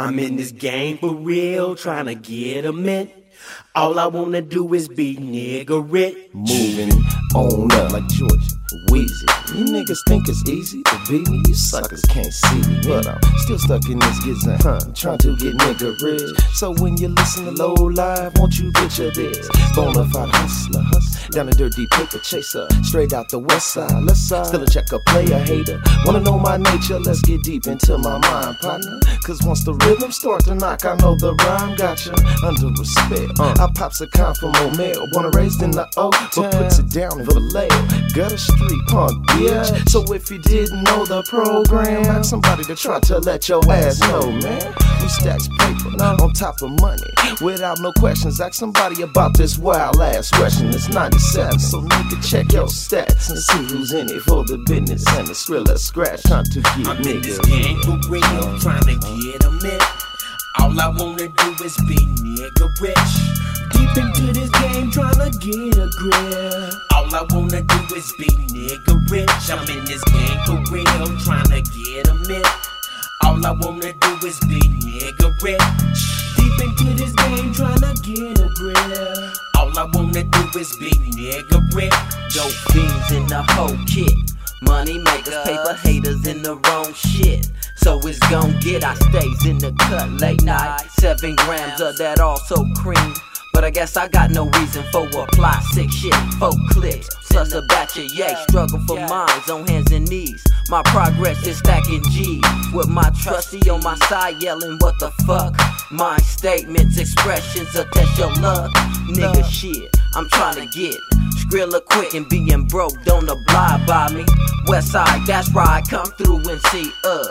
I'm in this game for real, trying to get a mint. All I wanna do is be nigga rich. Moving on up like Georgia, Weezy. You niggas think it's easy to beat me, you suckers can't see me. But I'm still stuck in this gizzen, trying to get nigga rich. So when you listen to Low Live, won't you picture this? Bonafide hustler, down a dirty paper chaser, straight out the west side, left side. Still a checker, player, hater. Wanna know my nature? Let's get deep into my mind, partner. Cause once the rhythm start to knock, I know the rhyme got you under respect. I pops a con from O'Male, born and raised in the old town, but puts it down in Vallejo, Gutter Street, punk, bitch. So if you didn't know the program, ask somebody to try to let your ass know, man. We stacks paper on top of money, without no questions. Ask somebody about this wild ass question. It's 97, so nigga check your stats and see who's in it for the business. And the Skrilla scratch, trying to get I'm nigga in this game for real, trying to get a mint. All I wanna do is be nigga rich. Deep into this game, trying to get a grip. All I wanna do is be nigga rich. I'm in this game for real, trying to get a mint. All I wanna do is be nigga rich. Deep into this game, trying to get a grip. All I wanna do is be nigga rich. Dope fiends in the whole kit. Money makers, paper haters in the wrong shit. So it's gon' get, I stays in the cut late night. 7 grams of that also cream. But I guess I got no reason for a plot. 6 shit, 4 clicks, plus a batch of yay. Struggle for minds on hands and knees. My progress is stacking G's, with my trusty on my side yelling what the fuck. My statements, expressions, will test your luck. Nigga shit, I'm trying to get Skrilla quick, and being broke don't abide by me. Westside, that's where I come through and see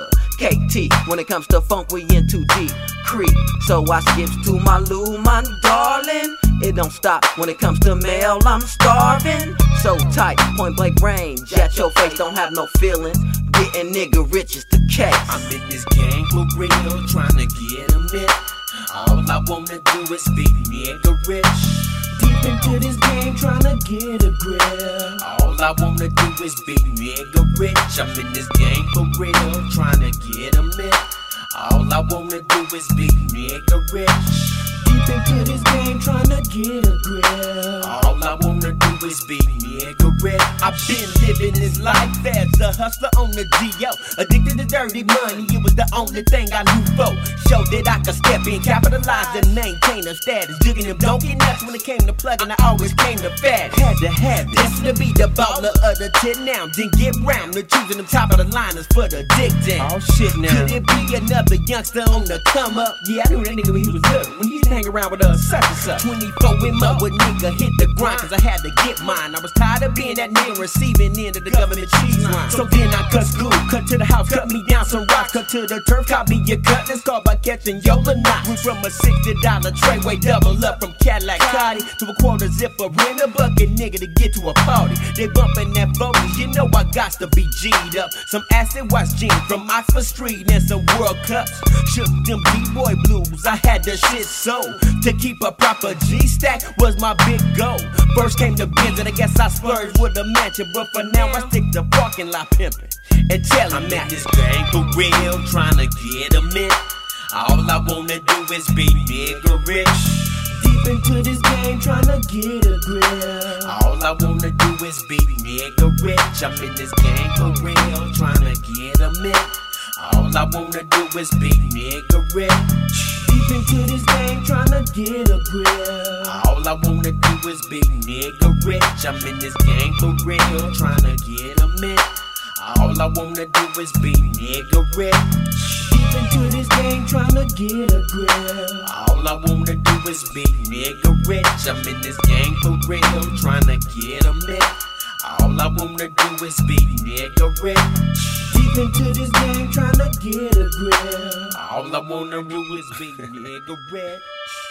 KT. When it comes to funk, we in too deep creep. So I skips to my Lou, my darling. It don't stop when it comes to mail, I'm starving. So tight, point blank range at your face, don't have no feelings. Getting nigga rich is the case. I'm in this game for real, trying to get a mint. All I wanna do is be nigga rich. Deep into this game, trying to get a grip. All I wanna do is be nigga rich. I'm in this game for real, trying to get a mint. All I wanna do is be nigga rich. Deep into this game, trying to get a grip. All I wanna do is be nigga rich. I've been living this life as a hustler on the DO. Addicted to dirty money, it was the only thing I knew for. Show that I could step in, capitalize and maintain a status. Digging them donkey nuts when it came to plugging, I always came to fat. Had to have it. Destined to be the baller of the 10 now. Then get round to choosing them top of the liners for the dick down. Oh shit now. Could it be another youngster on the come up? Yeah, I knew that nigga when he was little, when he used to hang around with us such and such. 24 in mud with nigga hit the grind, cause I had to get mine. I was tired of being that nigga receiving end of the government cheese line. So then I cut school, cut to the house, cut me down some rocks, cut to the turf, caught me a cut. That's called by catching Yola knots. Went from a $60 tray, way double up from Cadillac Cardi to a quarter zipper, rent a bucket nigga to get to a party. They bumping that 40s, you know I got to be G'd up. Some acid wash jeans from Oxford Street and some World Cups. Shook them B-boy blues, I had the shit sold. To keep a proper G-stack was my big goal. First came the Benz and I guess I splurged with a mansion, but for now I stick to parking lot pimping and telling I'm in this game for real, trying to get a mint. All I wanna do is be nigga rich. Deep into this game, trying to get a grip. All I wanna do is be nigga rich. I'm in this game for real, trying to get a mint. All I wanna do is be nigga rich. Deep into this game, trying to get a grip. All I wanna do is be nigga rich. I'm in this game for real, trying to get a mint. All I wanna do is be nigga rich. Deep into this game, trying to get a grip. All I wanna do is be nigga rich. I'm in this game for real, trying to get a mint. All I wanna do is be nigga rich. Deep into this game, trying to get a grip. All I wanna do is be nigga rich.